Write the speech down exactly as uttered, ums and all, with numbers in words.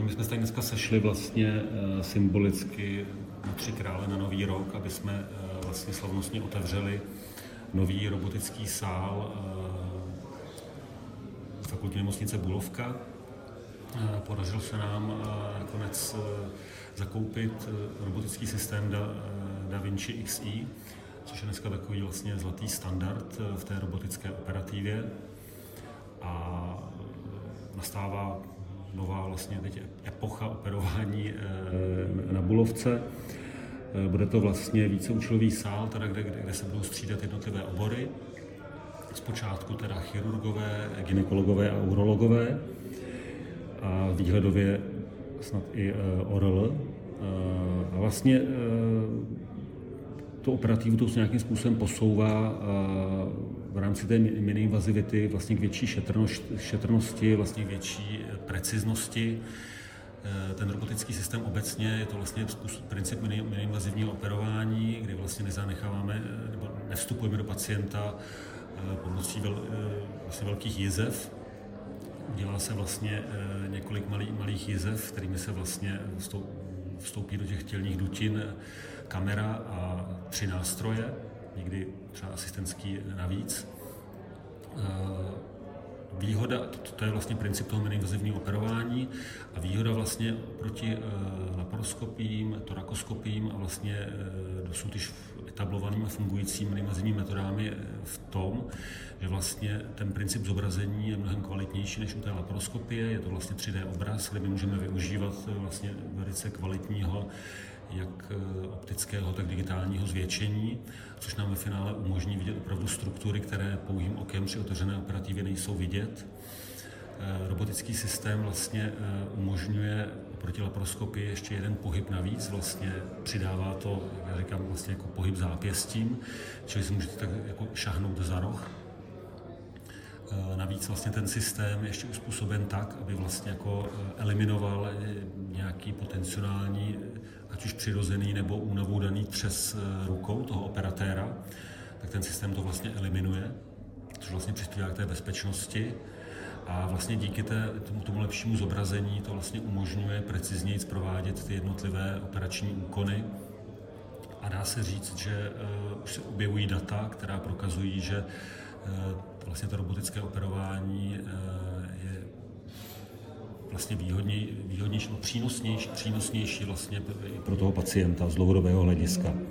My jsme se tady dneska sešli vlastně symbolicky na Tři krále na Nový rok, aby jsme vlastně slavnostně otevřeli nový robotický sál Fakultní nemocnice Bulovka. Podařilo se nám nakonec zakoupit robotický systém DaVinci X I, což je dneska takový vlastně zlatý standard v té robotické operativě. A nastává nová vlastně teď epocha operování na Bulovce. Bude to vlastně víceúčelový sál, teda kde, kde se budou střídat jednotlivé obory. Zpočátku teda chirurgové, gynekologové a urologové a výhledově snad i O R L. A vlastně tu operativu to se nějakým způsobem posouvá v rámci té miniinvazivity vlastně k větší šetrnosti, vlastně k větší preciznosti. Ten robotický systém obecně je to vlastně způsob, princip miniinvazivního operování, kdy vlastně nezanecháváme nebo nevstupujeme do pacienta pomocí vel, vlastně velkých jizev. Dělá se vlastně několik malých, malých jizev, kterými se vlastně vstoupí do těch tělních dutin kamera a tři nástroje, někdy třeba asistentský navíc. Výhoda, to, to je vlastně princip toho miniinvazivního operování a výhoda vlastně proti laparoskopím, torakoskopím a vlastně dosud již etablovaným a fungujícím miniinvazivními metodami je v tom, že vlastně ten princip zobrazení je mnohem kvalitnější než u té laparoskopie. Je to vlastně tři dé obraz, kde my můžeme využívat vlastně velice kvalitního jak optického, tak digitálního zvětšení, což nám ve finále umožní vidět opravdu struktury, které pouhým okem při otevřené operativě nejsou vidět. Robotický systém vlastně umožňuje oproti laparoskopii ještě jeden pohyb navíc, vlastně přidává to, jak říkám, vlastně jako pohyb zápěstím, čili si můžete tak jako šahnout za roh. Navíc vlastně ten systém je ještě uspůsoben tak, aby vlastně jako eliminoval nějaký potenciální, ať už přirozený nebo únavou daný třes rukou toho operatéra, tak ten systém to vlastně eliminuje, což vlastně přispívá k té bezpečnosti. A vlastně díky té, tomu, tomu lepšímu zobrazení to vlastně umožňuje precizněji provádět ty jednotlivé operační úkony. A dá se říct, že uh, už se objevují data, která prokazují, že uh, vlastně to robotické operování uh, je vlastně výhodněj, výhodnější, přínosnější, přínosnější vlastně i pro toho pacienta z dlouhodobého hlediska.